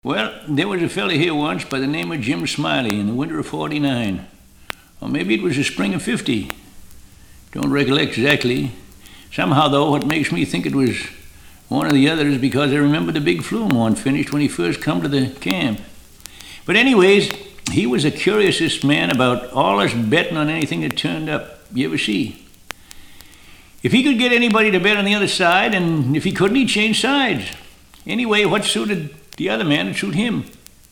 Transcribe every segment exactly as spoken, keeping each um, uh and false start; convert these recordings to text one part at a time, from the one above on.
Well, there was a fella here once by the name of Jim Smiley in the winter of forty-nine. Or maybe it was the spring of fifty. Don't recollect exactly. Somehow, though, what makes me think it was one or the other is because I remember the big flume one finished when he first come to the camp. But anyways, he was the curiousest man about all us betting on anything that turned up you ever see. If he could get anybody to bet on the other side, and if he couldn't, he'd change sides. Anyway, what suited the other man would suit him.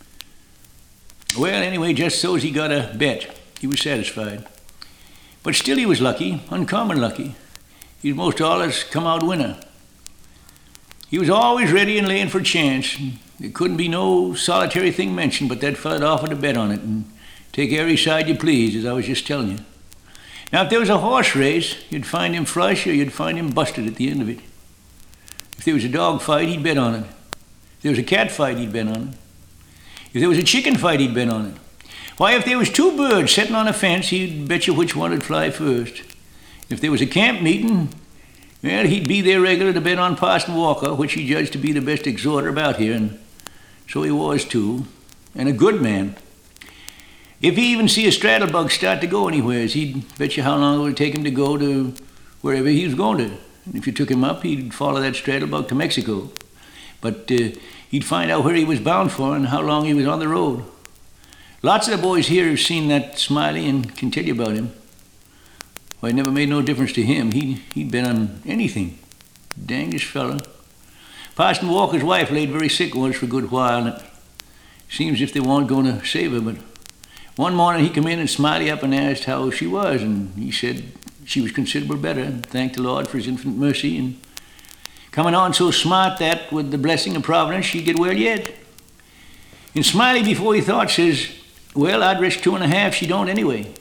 Well, anyway, just so's he got a bet. He was satisfied. But still he was lucky, uncommon lucky. He'd most always come out winner. He was always ready and laying for a chance. There couldn't be no solitary thing mentioned, but that fella'd offer to bet on it and take every side you pleased, as I was just telling you. Now, if there was a horse race, you'd find him flush or you'd find him busted at the end of it. If there was a dog fight, he'd bet on it. If there was a cat fight, he'd bet on it. If there was a chicken fight, he'd bet on it. Why, if there was two birds sitting on a fence, he'd bet you which one would fly first. If there was a camp meeting, well, he'd be there regular to bet on Parson Walker, which he judged to be the best exhorter about here, and so he was too, and a good man. If he even see a straddlebug start to go anywheres, he'd bet you how long it would take him to go to wherever he was going to. And if you took him up, he'd follow that straddlebug to Mexico. But uh, he'd find out where he was bound for and how long he was on the road. Lots of the boys here have seen that Smiley and can tell you about him. Well, it never made no difference to him. He, he'd bet on anything. Dangest fella. Parson Walker's wife laid very sick once for a good while, and it seems as if they weren't going to save her. But one morning he come in and Smiley up and asked how she was, and he said she was considerable better, and thanked the Lord for his infinite mercy, and coming on so smart that, with the blessing of Providence, she'd get well yet. And Smiley, before he thought, says, well, I'd risk two and a half, she don't anyway.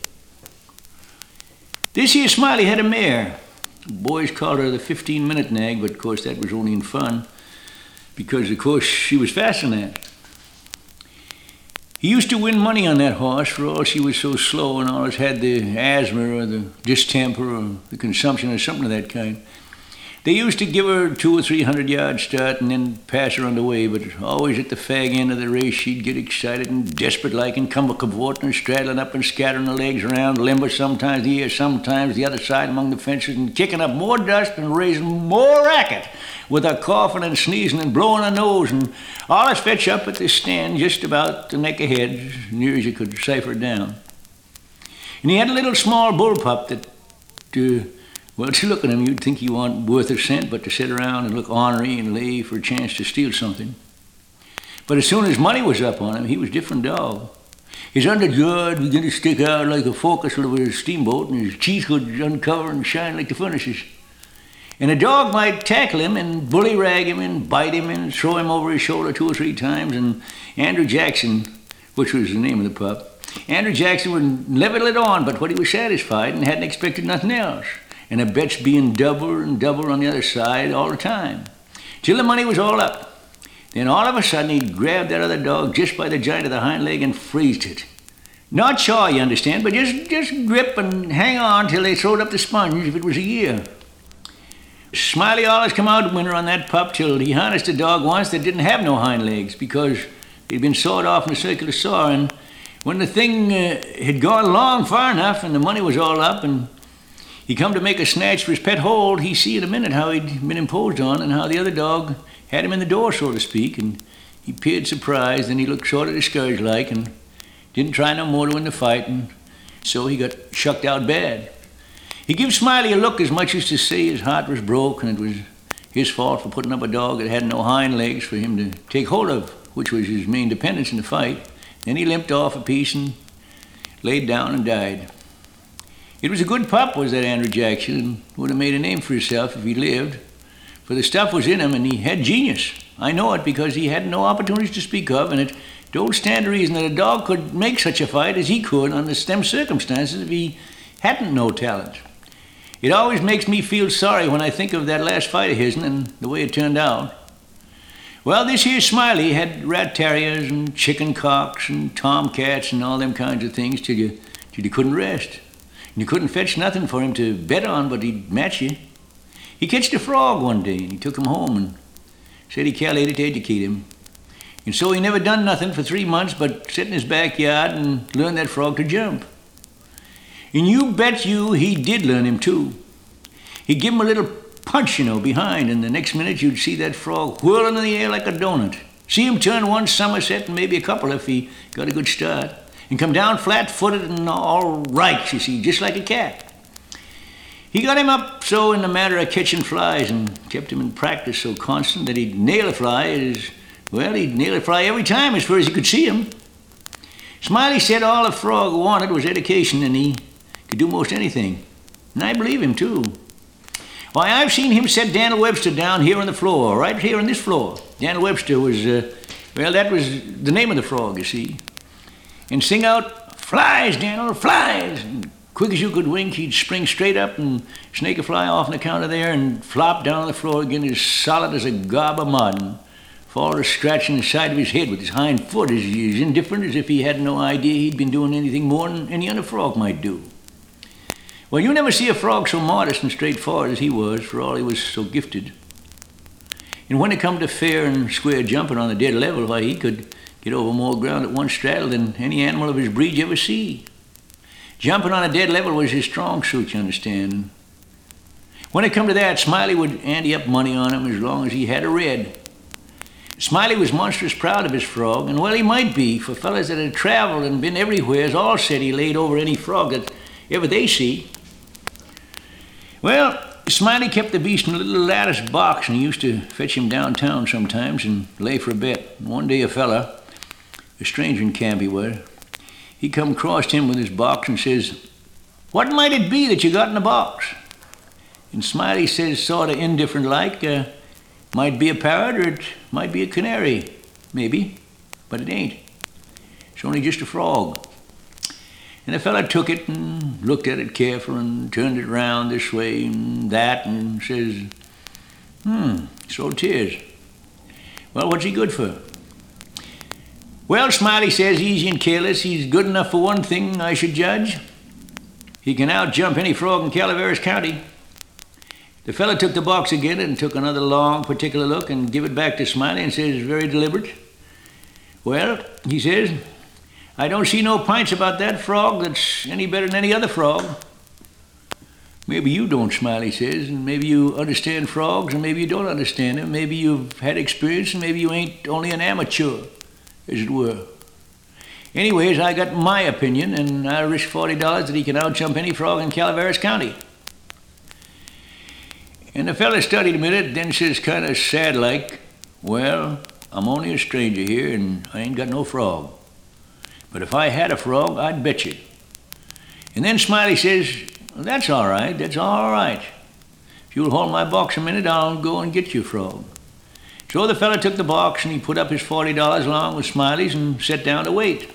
This here Smiley had a mare. The boys called her the fifteen-minute nag, but of course that was only in fun, because of course she was faster than that. He used to win money on that horse, for all she was so slow and always had the asthma or the distemper or the consumption or something of that kind. They used to give her two or three hundred yards start and then pass her on the way, but always at the fag end of the race she'd get excited and desperate-like and come a-cavorting and straddling up and scattering her legs around, limber sometimes here, sometimes the other side among the fences, and kicking up more dust and raising more racket with her coughing and sneezing and blowing her nose, and all us fetch up at the stand just about the neck ahead, as near as you could cipher it down. And he had a little small bullpup that... Uh, Well, to look at him, you'd think he wasn't worth a cent, but to sit around and look ornery and lay for a chance to steal something. But as soon as money was up on him, he was a different dog. His underguard began to stick out like a forecastle of a steamboat, and his teeth would uncover and shine like the furnaces. And a dog might tackle him and bully-rag him and bite him and throw him over his shoulder two or three times, and Andrew Jackson, which was the name of the pup, Andrew Jackson would level it on, but what he was satisfied and hadn't expected nothing else. And the bets being double and double on the other side all the time, till the money was all up. Then all of a sudden he'd grab that other dog just by the joint of the hind leg and freeze it. Not chaw, you understand, but just, just grip and hang on till they throwed up the sponge if it was a year. Smiley always come out winner on that pup till he harnessed a dog once that didn't have no hind legs because they'd been sawed off in a circular saw, and when the thing uh, had gone long far enough and the money was all up and he come to make a snatch for his pet hold, he see in a minute how he'd been imposed on and how the other dog had him in the door, so to speak, and he appeared surprised and he looked sort of discouraged like and didn't try no more to win the fight, and so he got shucked out bad. He give Smiley a look as much as to say his heart was broke and it was his fault for putting up a dog that had no hind legs for him to take hold of, which was his main dependence in the fight. Then he limped off a piece and laid down and died. It was a good pup, was that Andrew Jackson, and would have made a name for himself if he lived. For the stuff was in him, and he had genius. I know it because he had no opportunities to speak of, and it don't stand to reason that a dog could make such a fight as he could under them circumstances if he hadn't no talent. It always makes me feel sorry when I think of that last fight of his'n and the way it turned out. Well, this here Smiley had rat terriers and chicken cocks and tomcats and all them kinds of things till you, till you couldn't rest. You couldn't fetch nothing for him to bet on, but he'd match you. He catched a frog one day, and he took him home and said he calculated to educate him. And so he never done nothing for three months but sit in his backyard and learn that frog to jump. And you bet you he did learn him too. He'd give him a little punch, you know, behind, and the next minute you'd see that frog whirling in the air like a donut. See him turn one somerset and maybe a couple if he got a good start, and come down flat-footed and all right, you see, just like a cat. He got him up so in the matter of catching flies and kept him in practice so constant that he'd nail a fly as, well, he'd nail a fly every time as far as he could see him. Smiley said all the frog wanted was education and he could do most anything. And I believe him, too. Why, I've seen him set Daniel Webster down here on the floor, right here on this floor. Daniel Webster was, uh, well, that was the name of the frog, you see. And sing out, "Flies, Daniel, flies!" And quick as you could wink, he'd spring straight up and snake a fly off on the counter there and flop down on the floor again as solid as a gob of mud and fall to scratching the side of his head with his hind foot as, as indifferent as if he had no idea he'd been doing anything more than any other frog might do. Well, you never see a frog so modest and straightforward as he was, for all he was so gifted. And when it come to fair and square jumping on the dead level, why, he could get over more ground at one straddle than any animal of his breed you ever see. Jumping on a dead level was his strong suit, you understand. When it come to that, Smiley would ante up money on him as long as he had a red. Smiley was monstrous proud of his frog, and well, he might be, for fellas that had traveled and been everywheres all said he laid over any frog that ever they see. Well, Smiley kept the beast in a little lattice box, and he used to fetch him downtown sometimes and lay for a bet. And one day a fella, a stranger in camp he was, he come across him with his box and says, "What might it be that you got in the box?" And Smiley says, sort of indifferent like, uh, "Might be a parrot or it might be a canary, maybe, but it ain't. It's only just a frog." And the fella took it and looked at it careful and turned it round this way and that and says, "Hmm, so 'tis. Well, what's he good for?" "Well," Smiley says, easy and careless, "he's good enough for one thing, I should judge. He can out-jump any frog in Calaveras County." The fella took the box again and took another long, particular look and give it back to Smiley and says, very deliberate, "Well," he says, "I don't see no pints about that frog that's any better than any other frog." "Maybe you don't," Smiley says, "and maybe you understand frogs, and maybe you don't understand them. Maybe you've had experience, and maybe you ain't only an amateur, as it were. Anyways, I got my opinion, and I risk forty dollars that he can out-jump any frog in Calaveras County." And the fella studied a minute, then says kind of sad-like, "Well, I'm only a stranger here, and I ain't got no frog. But if I had a frog, I'd bet you." And then Smiley says, "Well, that's all right, that's all right. If you'll hold my box a minute, I'll go and get you a frog." So the fella took the box and he put up his forty dollars along with Smiley's and sat down to wait.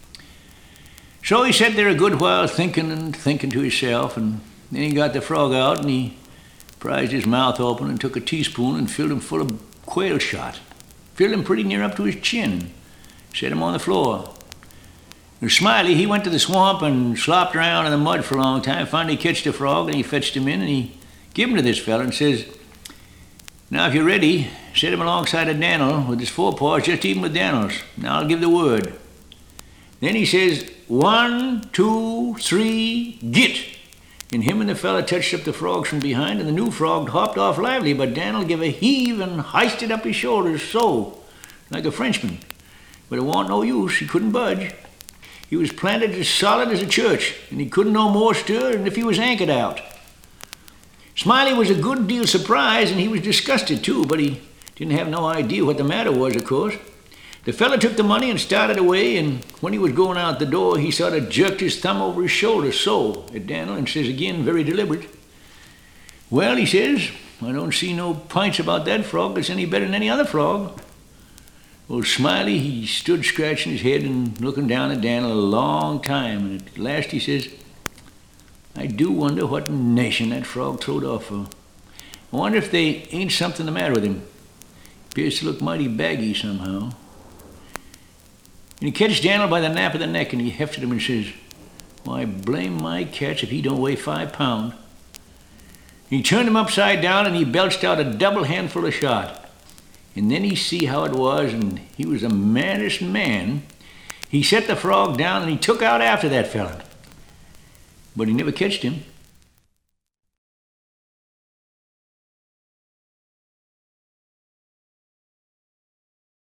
So he sat there a good while thinking and thinking to himself, and then he got the frog out and he prized his mouth open and took a teaspoon and filled him full of quail shot. Filled him pretty near up to his chin and set him on the floor. And Smiley, he went to the swamp and slopped around in the mud for a long time. Finally he catched a frog and he fetched him in and he gave him to this fella and says, "Now if you're ready, set him alongside of Daniel with his forepaws just even with Daniel's. Now I'll give the word." Then he says, "One, two, three, git!" And him and the fella touched up the frogs from behind, and the new frog hopped off lively, but Daniel gave a heave and hoisted up his shoulders so, like a Frenchman. But it wasn't no use, he couldn't budge. He was planted as solid as a church, and he couldn't no more stir than if he was anchored out. Smiley was a good deal surprised, and he was disgusted too, but he didn't have no idea what the matter was, of course. The fella took the money and started away, and when he was going out the door, he sort of jerked his thumb over his shoulder so at Daniel and says again, very deliberate, "Well," he says, "I don't see no pints about that frog that's any better than any other frog." Well, Smiley, he stood scratching his head and looking down at Daniel a long time, and at last he says, "I do wonder what nation that frog throwed off for. I wonder if they ain't something the matter with him. Appears to look mighty baggy somehow." And he catched Daniel by the nape of the neck and he hefted him and says, "Why, blame my catch if he don't weigh five pound." He turned him upside down and he belched out a double handful of shot. And then he see how it was, and he was a mannish man. He set the frog down and he took out after that fella. But he never catched him.